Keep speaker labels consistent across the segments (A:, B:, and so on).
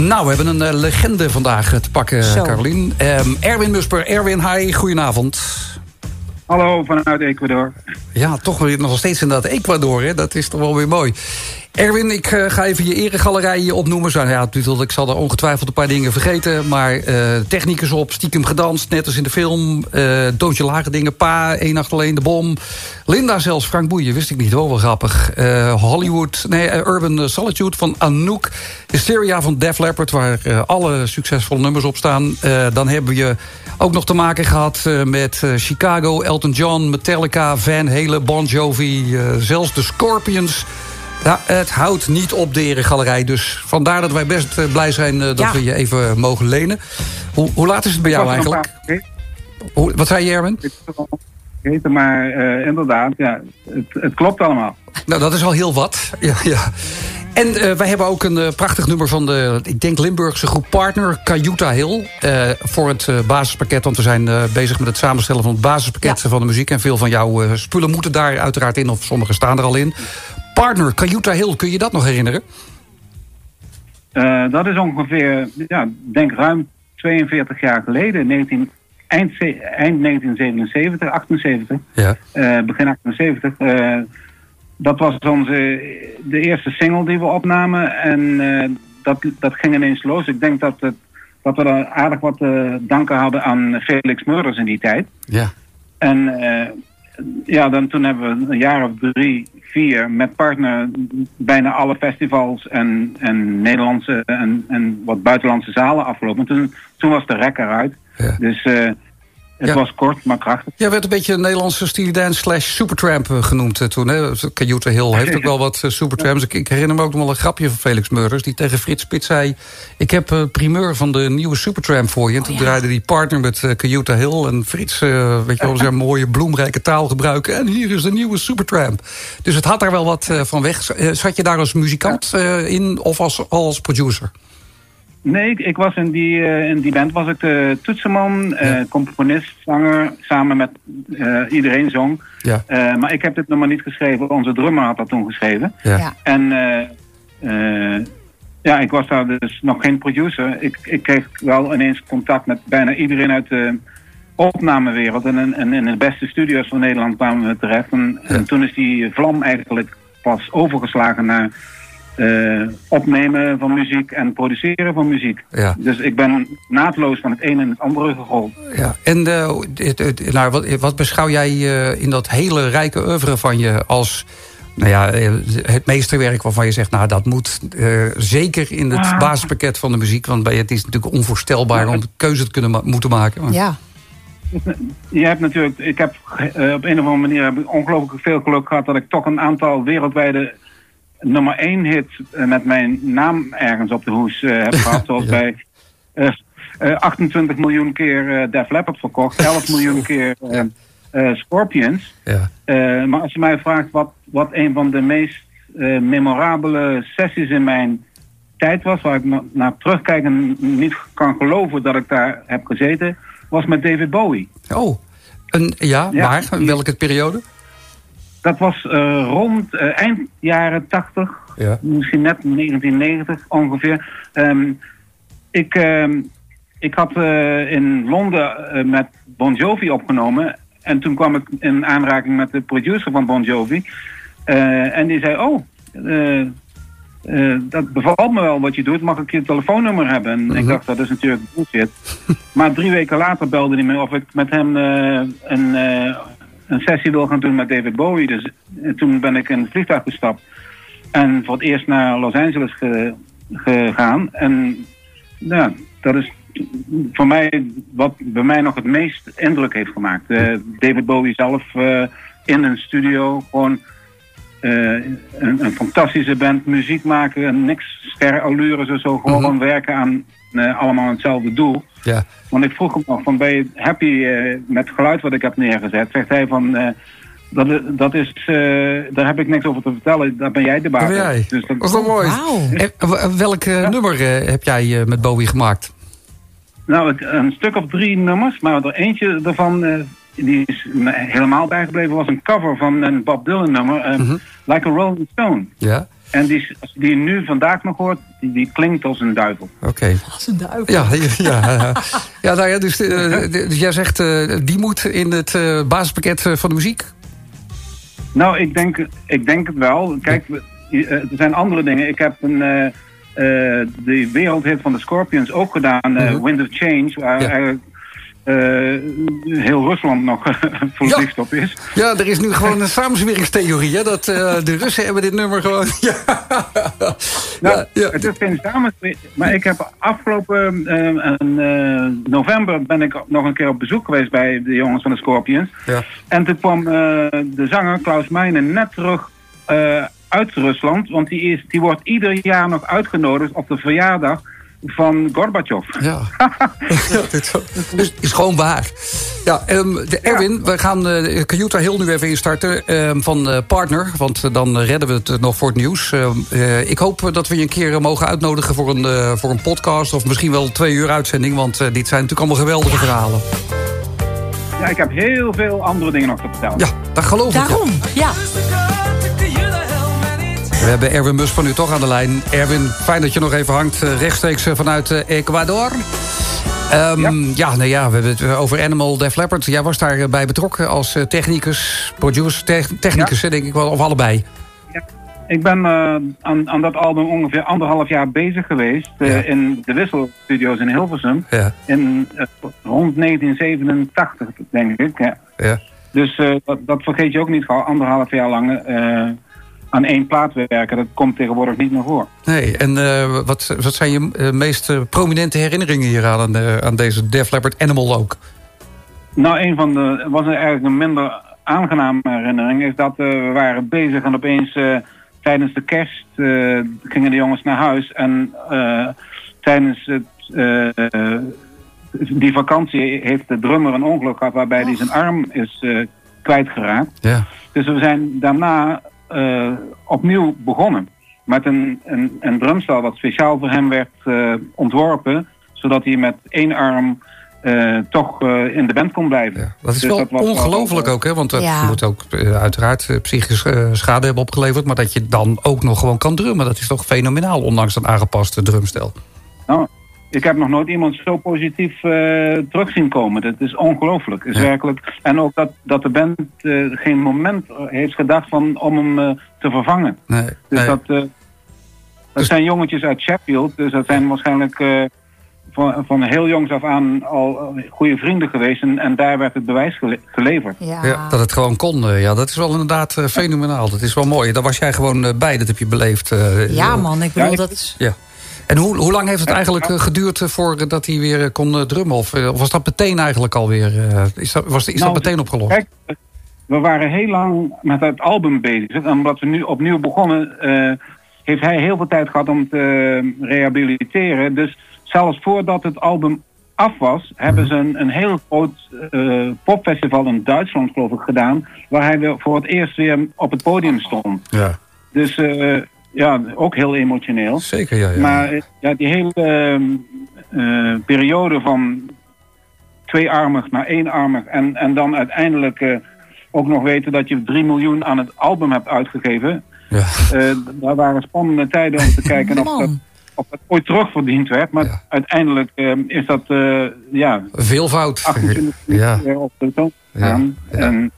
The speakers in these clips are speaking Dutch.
A: Nou, we hebben een legende vandaag te pakken, Carolien. Erwin Musper. Erwin, hi, goedenavond.
B: Hallo, vanuit Ecuador.
A: Ja, toch weer nog steeds inderdaad Ecuador, hè? Dat is toch wel weer mooi. Erwin, ik ga even je eregalerij opnoemen. Ik zal er ongetwijfeld een paar dingen vergeten. Maar technicus op, stiekem gedanst, net als in de film. Doodje lage dingen, Pa, 1 nacht alleen, De Bom. Linda zelfs, Frank Boeien, wist ik niet, wel grappig. Urban Solitude van Anouk. Hysteria van Def Leppard, waar alle succesvolle nummers op staan. Dan hebben we ook nog te maken gehad met Chicago, Elton John, Metallica, Van Halen, Bon Jovi. Zelfs de Scorpions. Ja, het houdt niet op de eregalerij. Dus vandaar dat wij best blij zijn dat we je even mogen lenen. Hoe laat is het bij jou eigenlijk? Wat zei je, Erwin?
B: Maar inderdaad, ja, het klopt allemaal.
A: Nou, dat is al heel wat. Ja. En wij hebben ook een prachtig nummer van de, ik denk, Limburgse groep Partner, Cayuta Hill. Voor het basispakket, want we zijn bezig met het samenstellen van het basispakket van de muziek. En veel van jouw spullen moeten daar uiteraard in, of sommige staan er al in. Partner, Cayuta Hill, kun je dat nog herinneren?
B: Dat is ongeveer, denk ruim 42 jaar geleden, eind 1977, 78, begin 78. Dat was de eerste single die we opnamen en dat ging ineens los. Ik denk dat we daar aardig wat te danken hadden aan Felix Murders in die tijd. Ja. En toen hebben we een jaar of 3, 4 met Partner bijna alle festivals en Nederlandse en wat buitenlandse zalen afgelopen. Toen was de rek eruit. Ja. Dus het was kort, maar krachtig.
A: Ja, werd een beetje een Nederlandse Steely Dan / Supertramp genoemd toen. Hè? Cayuta Hill heeft ook wel wat Supertramps. Ik herinner me ook nog wel een grapje van Felix Murders, die tegen Frits Spits zei: ik heb primeur van de nieuwe Supertramp voor je. En toen draaide die Partner met Cayuta Hill. En Frits, weet je wel, zijn mooie bloemrijke taal gebruiken. En hier is de nieuwe Supertramp. Dus het had daar wel wat van weg. Zat je daar als muzikant in of als producer?
B: Nee, ik was in die band was ik de toetsenman, componist, zanger, samen met iedereen zong. Ja. Maar ik heb dit nummer niet geschreven, onze drummer had dat toen geschreven. Ja. En ik was daar dus nog geen producer. Ik kreeg wel ineens contact met bijna iedereen uit de opnamewereld. En in de beste studio's van Nederland kwamen we terecht. En toen is die vlam eigenlijk pas overgeslagen naar opnemen van muziek en produceren van muziek. Ja. Dus ik ben naadloos van het een en het andere gerold. Ja.
A: En wat beschouw jij in dat hele rijke oeuvre van je als het meesterwerk waarvan je zegt, dat moet zeker in het basispakket van de muziek, want het is natuurlijk onvoorstelbaar om keuze te moeten maken. Maar. Ja.
B: Je hebt natuurlijk, ik heb op een of andere manier ongelooflijk veel geluk gehad dat ik toch een aantal wereldwijde nummer 1 hit met mijn naam ergens op de hoes heb gehad. Zoals bij 28 miljoen keer Def Leppard verkocht. 11 miljoen keer Scorpions. Ja. Maar als je mij vraagt wat een van de meest memorabele sessies in mijn tijd was, waar ik naar terugkijk en niet kan geloven dat ik daar heb gezeten, was met David Bowie.
A: Oh, waar? Welke periode?
B: Dat was rond eind jaren 80, misschien net 1990 ongeveer. Ik had in Londen met Bon Jovi opgenomen. En toen kwam ik in aanraking met de producer van Bon Jovi. En die zei, dat bevalt me wel wat je doet. Mag ik je telefoonnummer hebben? En ik dacht, dat is natuurlijk bullshit. Maar 3 weken later belde hij me of ik met hem een sessie wil gaan doen met David Bowie. Dus toen ben ik in het vliegtuig gestapt. En voor het eerst naar Los Angeles gegaan. En dat is voor mij wat bij mij nog het meest indruk heeft gemaakt. David Bowie zelf in een studio. Gewoon een fantastische band. Muziek maken. Niks sterallures zo. Gewoon werken aan allemaal hetzelfde doel. Ja. Want ik vroeg hem nog van, ben je happy met het geluid wat ik heb neergezet? Zegt hij van, daar heb ik niks over te vertellen. Daar ben jij de baas.
A: Dus dat is toch mooi. Wow. Welk nummer heb jij met Bowie gemaakt?
B: Nou, een stuk of 3 nummers. Maar er eentje daarvan, die is helemaal bijgebleven, was een cover van een Bob Dylan nummer. Like a Rolling Stone. Ja. En als je die nu vandaag nog hoort, die klinkt als een duivel.
A: Oké.
C: Als een duivel.
A: Ja, nou ja, dus jij zegt, die moet in het basispakket van de muziek?
B: Nou, ik denk het wel. Kijk, er zijn andere dingen. Ik heb de wereldhit van de Scorpions ook gedaan, Wind of Change, waar eigenlijk heel Rusland nog voor zicht op is.
A: Ja, er is nu gewoon een samenzweringstheorie, hè, dat de Russen hebben dit nummer gewoon...
B: Het is geen samenzwering, maar ik heb afgelopen november ben ik nog een keer op bezoek geweest bij de jongens van de Scorpions. Ja. En toen kwam de zanger Klaus Meine net terug uit Rusland, want die wordt ieder jaar nog uitgenodigd op de verjaardag van Gorbachev.
A: Ja. Dus is gewoon waar. Ja, Erwin, we gaan Kayuta Hill nu even instarten van Partner, want dan redden we het nog voor het nieuws. Ik hoop dat we je een keer mogen uitnodigen voor een podcast of misschien wel 2 uur uitzending, want dit zijn natuurlijk allemaal geweldige verhalen.
B: Ja, ik heb heel veel andere dingen nog te vertellen.
A: Ja, dat geloof ik.
C: Daarom, ja.
A: We hebben Erwin Mus van u toch aan de lijn. Erwin, fijn dat je nog even hangt, rechtstreeks vanuit Ecuador. We hebben het over Animal, Def Leppard. Jij was daarbij betrokken als technicus, producer, technicus, denk ik wel, of allebei.
B: Ja. Ik ben aan dat album ongeveer 1,5 jaar bezig geweest in de Wissel Studios in Hilversum. Ja. Rond 1987, denk ik. Ja. Dus dat vergeet je ook niet gauw, 1,5 jaar lang aan 1 plaat werken. Dat komt tegenwoordig niet meer voor. Nee, en
A: wat zijn je meest prominente herinneringen hier aan deze Def Leppard Animal ook?
B: Nou, was eigenlijk een minder aangename herinnering, is dat we waren bezig en opeens tijdens de kerst gingen de jongens naar huis en tijdens die vakantie heeft de drummer een ongeluk gehad waarbij hij zijn arm is kwijtgeraakt. Ja. Dus we zijn daarna opnieuw begonnen met een drumstel wat speciaal voor hem werd ontworpen, zodat hij met 1 arm toch in de band kon blijven. Ja,
A: dat is dus wel ongelooflijk ook, hè? Want het moet ook uiteraard psychische schade hebben opgeleverd, maar dat je dan ook nog gewoon kan drummen, dat is toch fenomenaal, ondanks dat aangepaste drumstel. Nou,
B: ik heb nog nooit iemand zo positief terug zien komen. Dat is ongelooflijk. Is werkelijk. En ook dat de band geen moment heeft gedacht om hem te vervangen. Nee, dus dat zijn jongetjes uit Sheffield. Dus dat zijn waarschijnlijk van heel jongs af aan al goede vrienden geweest. En daar werd het bewijs geleverd.
A: Ja, dat het gewoon kon. Dat is wel inderdaad fenomenaal. Dat is wel mooi. Daar was jij gewoon bij. Dat heb je beleefd.
C: Man. Ik bedoel, dat is...
A: Ja. En hoe lang heeft het eigenlijk geduurd voordat hij weer kon drummen? Of was dat meteen eigenlijk alweer? Is dat meteen opgelost?
B: Kijk, we waren heel lang met het album bezig. En omdat we nu opnieuw begonnen, heeft hij heel veel tijd gehad om te rehabiliteren. Dus zelfs voordat het album af was, hebben ze een heel groot popfestival in Duitsland, geloof ik, gedaan. Waar hij weer voor het eerst weer op het podium stond. Ja. Dus... ook heel emotioneel.
A: Zeker, ja.
B: Maar die hele periode van 2-armig naar 1-armig... en dan uiteindelijk ook nog weten dat je 3 miljoen aan het album hebt uitgegeven... Ja. Daar waren spannende tijden om te kijken of het ooit terugverdiend werd. Maar uiteindelijk is dat
A: veelvoud
B: 28 op de toon gaan. Ja. En,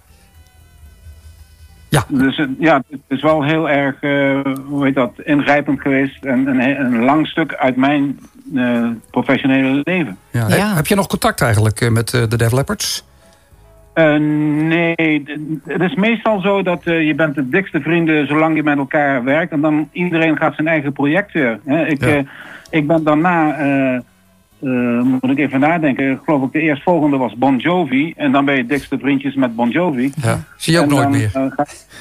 A: ja.
B: Dus het is wel heel erg ingrijpend geweest en een lang stuk uit mijn professionele leven.
A: Ja. Heb je nog contact eigenlijk met de Def Leppards?
B: Nee, het is meestal zo dat je bent de dikste vrienden zolang je met elkaar werkt en dan iedereen gaat zijn eigen project weer. Ik ben daarna... moet ik even nadenken. Geloof ik de eerstvolgende was Bon Jovi. En dan ben je dikste vriendjes met Bon Jovi.
A: Ja, zie je ook nooit meer.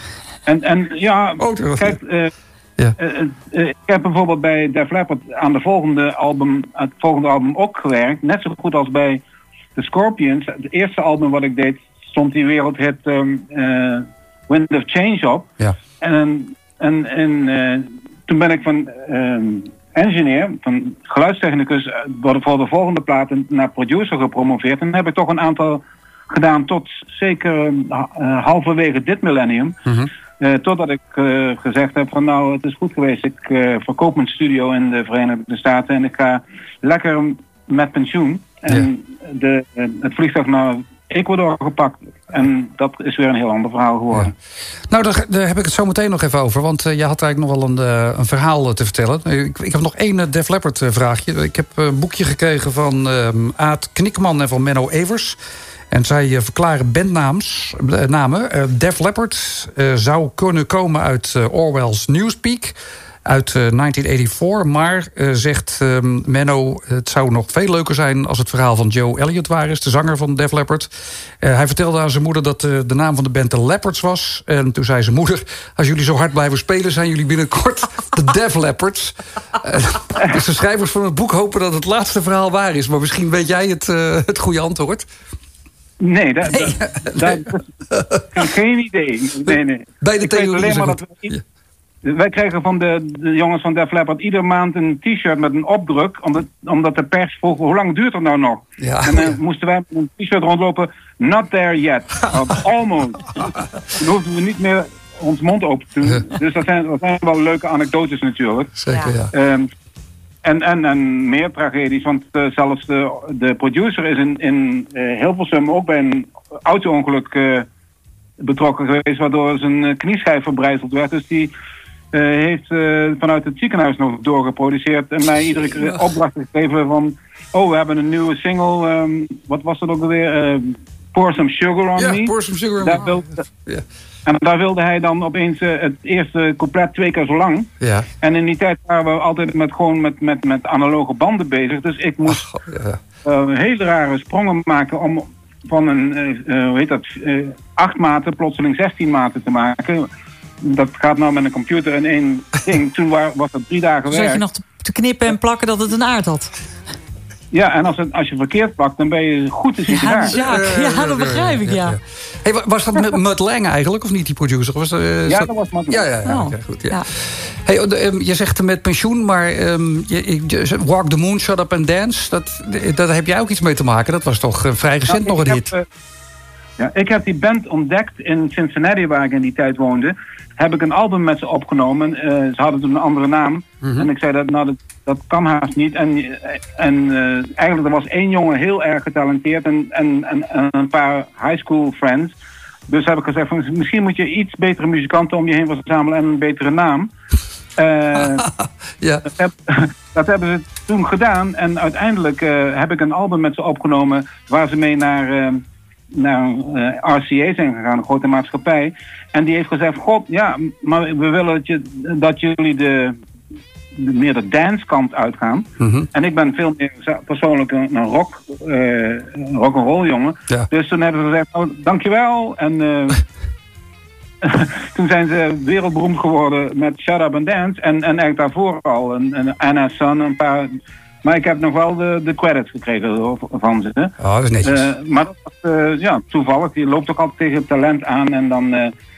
B: Kijk, ik heb bijvoorbeeld bij Def Leppard aan het volgende album ook gewerkt. Net zo goed als bij de Scorpions. Het eerste album wat ik deed, stond die wereldhit Wind of Change op. Ja. En toen ben ik van... engineer, van geluidstechnicus, voor de volgende platen naar producer gepromoveerd. En dan heb ik toch een aantal gedaan tot zeker halverwege dit millennium. Mm-hmm. Totdat ik gezegd heb van nou, het is goed geweest. Ik verkoop mijn studio in de Verenigde Staten en ik ga lekker met pensioen. En het vliegtuig naar Ecuador gepakt. En dat is weer een heel ander verhaal geworden.
A: Ja. Nou, daar heb ik het zo meteen nog even over. Want je had eigenlijk nog wel een verhaal te vertellen. Ik heb nog één Def Leppard vraagje. Ik heb een boekje gekregen van Aad Knikman en van Menno Evers. En zij verklaren bandnamen. Def Leppard zou kunnen komen uit Orwell's Newspeak uit 1984. Maar, zegt Menno, het zou nog veel leuker zijn als het verhaal van Joe Elliott waar is, de zanger van Def Leppard. Hij vertelde aan zijn moeder dat de naam van de band de Leopards was. En toen zei zijn moeder, als jullie zo hard blijven spelen, zijn jullie binnenkort de Def Leopards. Dus de schrijvers van het boek hopen dat het laatste verhaal waar is. Maar misschien weet jij het goede antwoord.
B: Nee, geen idee. Nee.
A: Bij de theorie.
B: Wij kregen van de jongens van Def Leppard iedere maand een t-shirt met een opdruk. Omdat de pers vroeg, hoe lang duurt het nou nog? Ja. En dan moesten wij met een t-shirt rondlopen. Not there yet. Almost. Dan hoefden we niet meer ons mond open te doen. Dus dat zijn wel leuke anekdotes natuurlijk.
A: Zeker, ja.
B: En meer tragedies. Want zelfs de producer is in Hilversum ook bij een auto-ongeluk betrokken geweest. Waardoor zijn knieschijf verbrijzeld werd. Dus die heeft vanuit het ziekenhuis nog doorgeproduceerd. En mij iedere keer opdrachten gegeven van... we hebben een nieuwe single. Wat was dat ook alweer? Pour Some Sugar On Me.
A: Pour Some Sugar On Me.
B: En daar wilde hij dan opeens het eerste couplet 2 keer zo lang. Ja. En in die tijd waren we altijd met analoge banden bezig. Dus ik moest hele rare sprongen maken om van een 8 maten plotseling 16 maten te maken. Dat gaat nou met een computer in één ding. Toen was dat 3 dagen werk.
C: Zat je nog te knippen en plakken dat het een aard had?
B: Ja, en als je verkeerd plakt, dan ben je goed te zien.
C: Ja, dat begrijp ik, ja.
A: Hey, was dat met Mutt Lange eigenlijk, of niet, die producer?
B: Dat was Mutt Lange.
A: Ja, okay, goed. Ja. Hey, je zegt met pensioen, maar Walk the Moon, Shut Up and Dance, dat heb jij ook iets mee te maken. Dat was toch vrij recent nog een hit?
B: Ik heb die band ontdekt in Cincinnati, waar ik in die tijd woonde. Heb ik een album met ze opgenomen. Ze hadden toen een andere naam. Mm-hmm. En ik zei dat kan haast niet. En eigenlijk er was 1 jongen heel erg getalenteerd en een paar high school friends. Dus heb ik gezegd van misschien moet je iets betere muzikanten om je heen verzamelen en een betere naam.
A: Ja.
B: Dat hebben ze toen gedaan. En uiteindelijk heb ik een album met ze opgenomen waar ze mee naar RCA zijn gegaan, een grote maatschappij. En die heeft gezegd, maar we willen dat jullie meer de dancekant uitgaan. Mm-hmm. En ik ben veel meer persoonlijk een rock'n'roll jongen. Ja. Dus toen hebben ze gezegd, dankjewel. En toen zijn ze wereldberoemd geworden met Shut Up and Dance. En eigenlijk daarvoor al. En Anna's Son, een paar... Maar ik heb nog wel de credits gekregen van ze.
A: Oh, dat is netjes.
B: Maar dat was toevallig. Je loopt ook altijd tegen het talent aan. En dan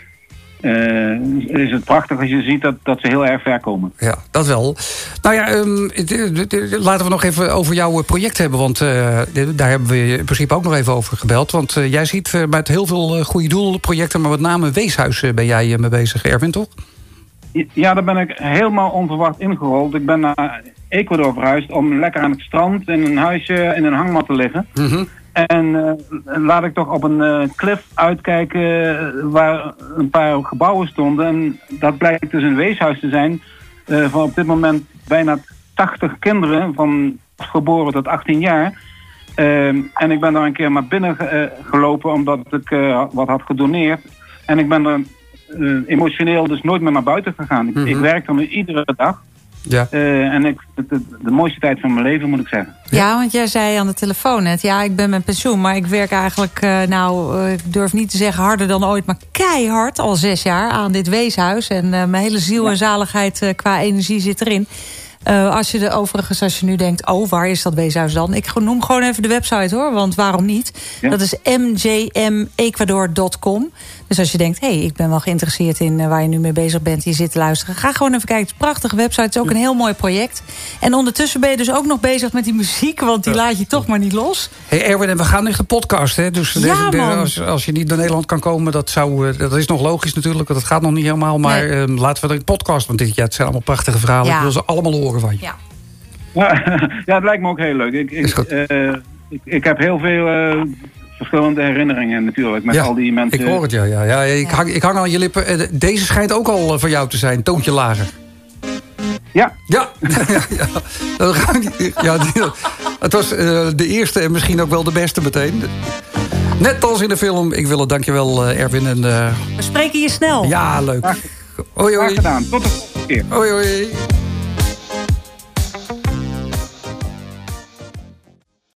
B: is het prachtig als je ziet dat ze heel erg ver komen.
A: Ja, dat wel. Nou ja, laten we nog even over jouw project hebben. Want daar hebben we in principe ook nog even over gebeld. Want jij ziet met heel veel goede doelprojecten... maar met name Weeshuis ben jij mee bezig, Erwin, toch?
B: Ja, daar ben ik helemaal onverwacht ingerold. Ik ben naar Ecuador verhuisd om lekker aan het strand in een huisje in een hangmat te liggen. Mm-hmm. En laat ik toch op een cliff uitkijken waar een paar gebouwen stonden. En dat blijkt dus een weeshuis te zijn van op dit moment bijna 80 kinderen van geboren tot 18 jaar. En ik ben daar een keer naar binnen gelopen omdat ik wat had gedoneerd. En ik ben er emotioneel dus nooit meer naar buiten gegaan. Mm-hmm. Ik werk er nu iedere dag. Ja. En de mooiste tijd van mijn leven, moet ik zeggen.
C: Ja, want jij zei aan de telefoon net... ja, ik ben met pensioen, maar ik werk eigenlijk... ik durf niet te zeggen harder dan ooit... maar keihard, al 6 jaar, aan dit weeshuis. En mijn hele ziel en zaligheid qua energie zit erin. Als je nu denkt, waar is dat weeshuis dan? Ik noem gewoon even de website hoor, want waarom niet? Ja. Dat is mjmecuador.com. Dus als je denkt, ik ben wel geïnteresseerd in waar je nu mee bezig bent, je zit te luisteren, ga gewoon even kijken. Het is een prachtige website, het is ook een heel mooi project. En ondertussen ben je dus ook nog bezig met die muziek, want die laat je toch maar niet los.
A: Hey Erwin, en we gaan echt de podcast, hè? Dus als je niet naar Nederland kan komen, dat is nog logisch natuurlijk, want dat gaat nog niet helemaal. Maar laten we de podcast, want het zijn allemaal prachtige verhalen. Ik wil ze allemaal horen van je.
B: Ja, het lijkt me ook heel leuk. Ik heb heel veel verschillende herinneringen natuurlijk met al die mensen.
A: Ik hoor het, ja. Ik hang aan je lippen. Deze schijnt ook al van jou te zijn, toontje lager.
B: Ja.
A: Ja. Het was de eerste en misschien ook wel de beste meteen. Net als in de film. Ik wil het, dankjewel Erwin. En,
C: we spreken je snel.
A: Ja, leuk.
B: Graag gedaan. Tot de volgende keer.
A: Hoi.